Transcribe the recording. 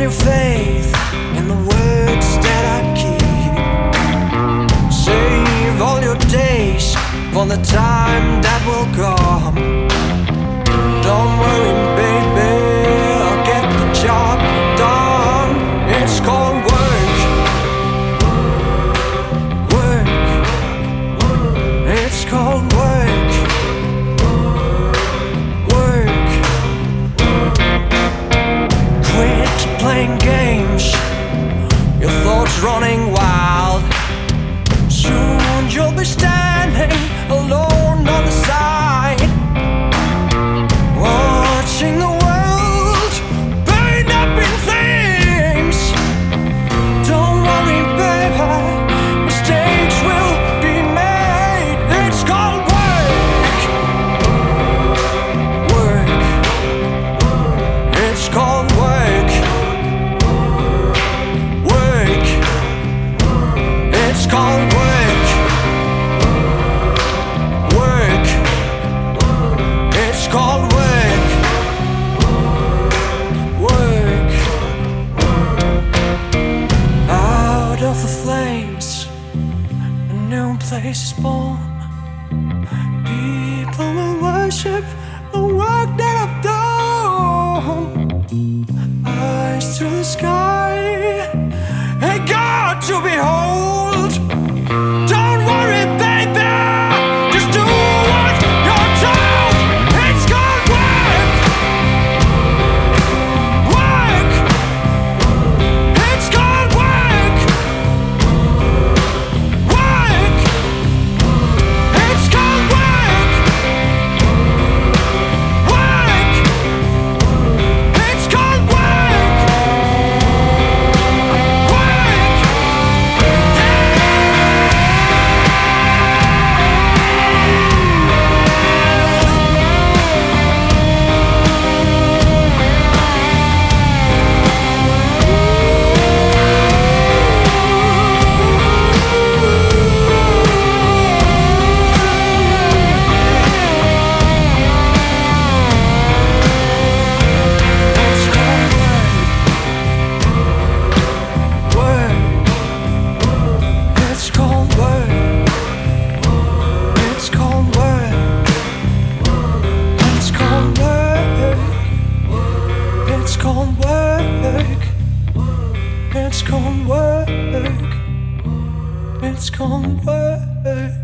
your faith in the words that I keep. Save all your days for the time that will come. Don't worry, baby, I'll get the job done. It's called work. Work. It's called work. Work. Quit playing games, your thoughts running wild. Soon you'll be standing alone on the side, watching the world burn up in flames. Don't worry, baby, mistakes will be made. It's called work. Work. It's called work. Work. It's called work. Work. It's called work. Work. Out of the flames, a new place is born. People will worship the work that I've done. Eyes to the sky, a God to behold. Don't worry, baby, just do what you're told. It's called work. Work. It's called work. Work. It's called work. Work. It's called work. Work. It's called work. It's called work. It's called work. It's called work. It's called work. It's called work.